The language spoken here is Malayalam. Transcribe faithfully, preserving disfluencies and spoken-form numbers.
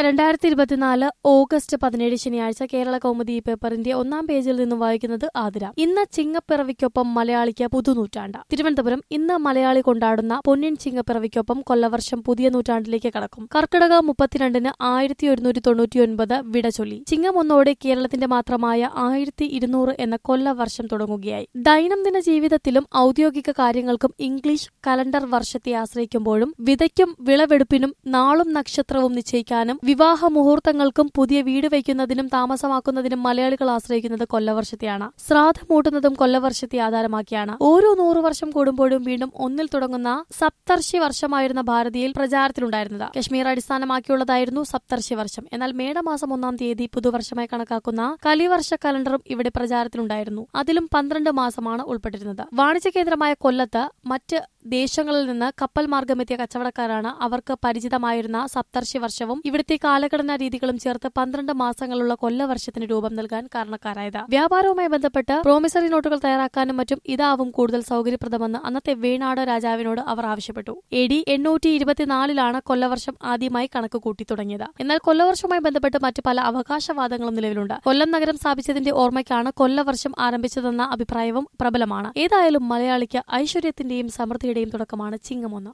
രണ്ടായിരത്തി ഇരുപത്തിനാല് ഓഗസ്റ്റ് പതിനേഴ് ശനിയാഴ്ച കേരള കൗമുദി പേപ്പറിന്റെ ഒന്നാം പേജിൽ നിന്നും വായിക്കുന്നത് ആതിര. ഇന്ന് ചിങ്ങപ്പിറവിക്കൊപ്പം മലയാളിക്ക് പുതുനൂറ്റാണ്ട്. തിരുവനന്തപുരം ഇന്ന് മലയാളി കൊണ്ടാടുന്ന പൊന്നിൻ ചിങ്ങപ്പിറവിക്കൊപ്പം കൊല്ലവർഷം പുതിയ നൂറ്റാണ്ടിലേക്ക് കടക്കും. കർക്കിടക മുപ്പത്തിരണ്ടിന് ആയിരത്തി ഒരുന്നൂറ്റി തൊണ്ണൂറ്റിയൊൻപത് വിട ചൊല്ലി. ചിങ്ങം ഒന്നോടെ കേരളത്തിന്റെ മാത്രമായ ആയിരത്തി ഇരുന്നൂറ് എന്ന കൊല്ലവർഷം തുടങ്ങുകയായി. ദൈനംദിന ജീവിതത്തിലും ഔദ്യോഗിക കാര്യങ്ങൾക്കും ഇംഗ്ലീഷ് കലണ്ടർ വർഷത്തെ ആശ്രയിക്കുമ്പോഴും വിതയ്ക്കും വിളവെടുപ്പിനും നാളും നക്ഷത്രവും നിശ്ചയിക്കാനും വിവാഹ മുഹൂർത്തങ്ങൾക്കും പുതിയ വീട് വയ്ക്കുന്നതിനും താമസമാക്കുന്നതിനും മലയാളികൾ ആശ്രയിക്കുന്നത് കൊല്ലവർഷത്തെയാണ്. ശ്രാദ്ധമൂട്ടുന്നതും കൊല്ലവർഷത്തെ ആധാരമാക്കിയാണ്. ഓരോ നൂറു വർഷം കൂടുമ്പോഴും വീണ്ടും ഒന്നിൽ തുടങ്ങുന്ന സപ്തർഷി വർഷമായിരുന്ന ഭാരതീയയിൽ പ്രചാരത്തിലുണ്ടായിരുന്നത്. കശ്മീർ അടിസ്ഥാനമാക്കിയുള്ളതായിരുന്നു സപ്തർഷി വർഷം. എന്നാൽ മേടമാസം ഒന്നാം തീയതി പുതുവർഷമായി കണക്കാക്കുന്ന കലിവർഷ കലണ്ടറും ഇവിടെ പ്രചാരത്തിലുണ്ടായിരുന്നു. അതിലും പന്ത്രണ്ട് മാസമാണ് ഉൾപ്പെട്ടിരുന്നത്. വാണിജ്യ കേന്ദ്രമായ കൊല്ലത്ത് മറ്റ് ദേശങ്ങളിൽ നിന്ന് കപ്പൽ മാർഗമെത്തിയ കച്ചവടക്കാരാണ് അവർക്ക് പരിചിതമായിരുന്ന സപ്തർഷി വർഷവും ഇവിടുത്തെ കാലഘടനാ രീതികളും ചേർത്ത് പന്ത്രണ്ട് മാസങ്ങളുള്ള കൊല്ലവർഷത്തിന് രൂപം നൽകാൻ കാരണക്കാരായത്. വ്യാപാരവുമായി ബന്ധപ്പെട്ട് പ്രോമിസറി നോട്ടുകൾ തയ്യാറാക്കാനും മറ്റും ഇതാവും കൂടുതൽ സൗകര്യപ്രദമെന്ന് അന്നത്തെ വേണാട് രാജാവിനോട് അവർ ആവശ്യപ്പെട്ടു. എ ഡി എണ്ണൂറ്റി ഇരുപത്തിനാലിലാണ് കൊല്ലവർഷം ആദ്യമായി കണക്ക് കൂട്ടി തുടങ്ങിയത്. എന്നാൽ കൊല്ലവർഷവുമായി ബന്ധപ്പെട്ട് മറ്റു പല അവകാശവാദങ്ങളും നിലവിലുണ്ട്. കൊല്ലം നഗരം സ്ഥാപിച്ചതിന്റെ ഓർമ്മയ്ക്കാണ് കൊല്ലവർഷം ആരംഭിച്ചതെന്ന അഭിപ്രായവും പ്രബലമാണ്. ഏതായാലും മലയാളിക്ക് ഐശ്വര്യത്തിന്റെയും സമൃദ്ധിയുടെയും തുടക്കമാണ് ചിങ്ങമൊന്ന്.